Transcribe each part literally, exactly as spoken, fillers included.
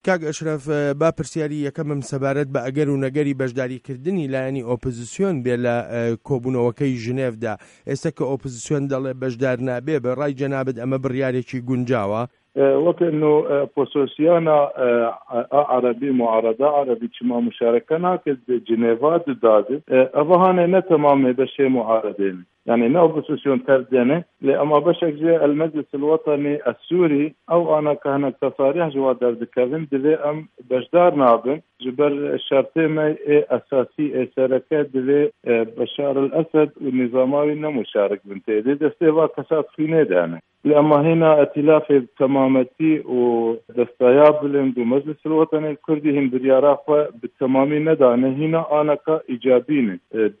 کاک ئەشرەف با پرسیاری یەکەمم سەبارەت بە ئەگەر و نەگەری بەشداریکردنی لایەنی ئۆپۆزیسیۆن بێ لە کۆبوونەوەکەی ژنێڤدا، ئێستا کە ئۆپۆزیسیۆن دەڵێ بەشدار نابێ، بە ڕای جەنابەت ئەمە بڕیارێکی گونجاوە؟ وكأنه بوسوسيانا عربي معارضة عربي كما مشاركة ناكد جنيفا داد أفهانا نتمام بشيء معارضين يعني نا بوسوسيون تردينه لأما بشك جاء المجلس الوطني السوري أو أنا كهنك تصاريح جوا درد كذن دلي أم بشدار نابن جبر الشرطي ما أساسي سركات دلي بشار الأسد والنظاماوي نمشارك بنتي دستيفا كسات فيني دانا لأما هنا ائتلاف تمامتي ودستياب بلند ومجلس الوطني الكردي هم بريارافة بالتمامي ندانه هنا أنا كإيجابين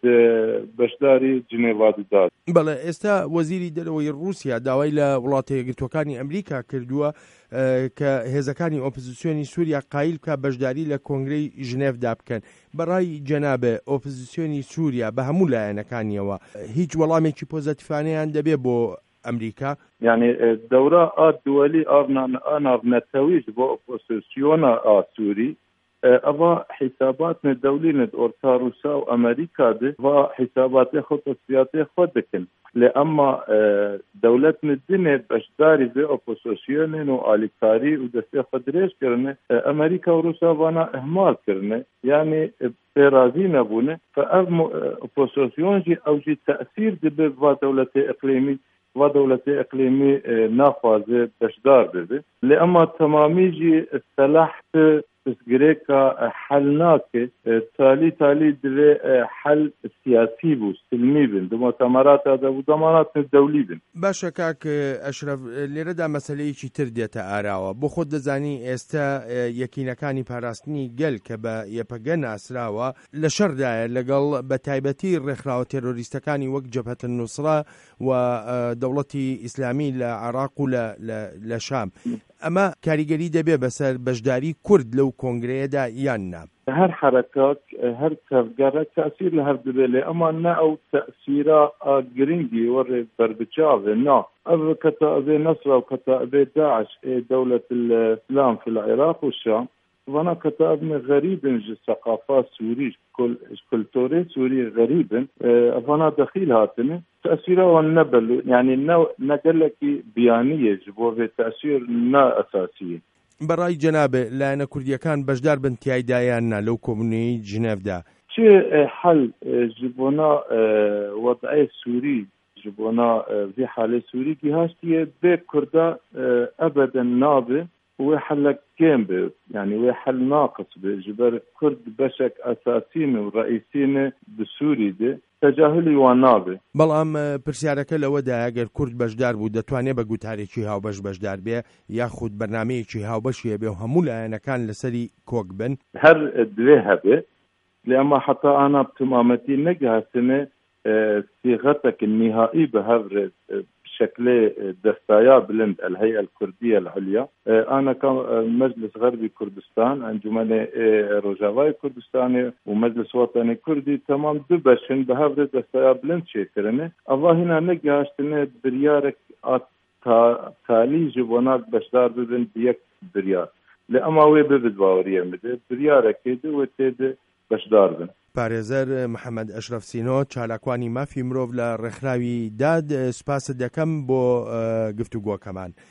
بشداري جنيفا داد. بەڵێ ئێستا وەزیری دەرەوەی رووسیا داوای لە وڵاتە یەکگرتووەکانی ئەمریکا کردووە کە هێزەکانی ئۆپۆزیسیۆنی سووریا قایل بکە بەشداری لە کۆنگرەی ژنێڤدا بکەن. بەڕای جەنابێ ئۆپۆزیسیۆنی سووریا بە هەموو لایەنەکانیەوە هیچ وەڵامێکی پۆزتیفانەیان دەبێ بۆ ئەمریکا؟ يعني الدورة الدولي أنا نتويج بأوبوزيسيون سوري أبا حساباتنا الدولية أورتا روسا وأمريكا دي وحسابات خطة سياسية خدكن لأما دولتنا الدنيا بأشداري في أوبوزيسيون وآليكاري ودستي خدريش كرنه أمريكا وروسا وانا إهمال كرنه يعني برازين أبونا فأم أوبوزيسيون جي أو جي تأثير دي بدولة إقليمي ودولة إقليمي نافذة بشدار بده لأما تمامي جي استلحت بسجريكا حلناك تالي تالي دلي حل سياسي بو سلمي بن دو مؤتمرات هذا وضمانات الدولي بن. باشا كاك أشرف لردا مسألة شي تردية آراوة بو خود دزاني استا يكينا كاني باراستني قل كبا يبقن أسراوة لشر داير لقل بتايبتي الرخراوة تيروريستكاني وقت جبهة النصرة ودولتي إسلامي لعراق لشام أما كاريجري دبي بس بجداري كرد لو كونغريدا يانا هر حركات هر تفجير تأثير لهر دبلة أما نا أو تأثيرا جرينجي ور بربتشاف نا أو كتائب نصر أو كتائب داعش دولة الإسلام في العراق والشام وانا كتائب غريب من الثقافات سوري كل كلتوري سوري غريب وانا دخيل هاتني تأثيره والنبل يعني نقلك بيانية جبوه تأثير نا أساسية. برای جنابه لأن كرديكان بجدار بنتياي دايانا لو كومني جنيفدا شيء حل جبونا وضعي سوري جبونا في حالة سوري جهاشتية بكردا أبدا نابه وحل كامبه يعني وحل ناقص بجبر كرد بشك أساسين ورئيسين بسوري ده تجاهلی وانابه. بەڵام پرسیارەکە لەوەدا ئەگەر کورد بەشدار بوو دەتوانێت بە گوتارێکی هاوبەش بەشدار بێ یاخود بەرنامەیەکی هاوبەشیە بێ و هەموو لایەنەکان لەسەری کۆک بن؟ هەر دوێ هەبێ لأما حتى أنا بتمامتي نجهزني صيغتك النهائي بهذا شكل دستايا بلند الهيئة الكردية العليا أنا كمجلس غربي كردستان أنجمن روجاواي كردستاني ومجلس وطني كردي تمام دبشن بهذا دستايا بلند شكرني الله هنا نجاشتني بريارك تالي جبونات بشدار ببن بيك بريار لأما وي ببد باورية مده بريارك كده وتده بشدار بن. پارێزەر محەممەد ئەشرەف سینۆ چالاکوانی مافی مرۆڤ لە ڕێکخراوی داد سوپاس دەکەم بۆ گفتوگۆکەمان.